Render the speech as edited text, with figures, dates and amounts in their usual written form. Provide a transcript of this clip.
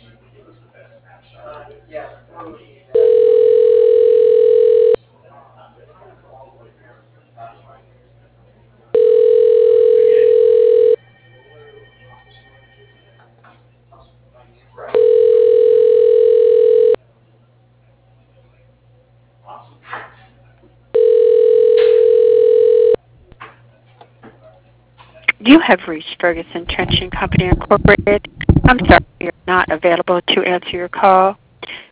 You have reached Ferguson Trenching Company Incorporated. I'm sorry you're not available to answer your call.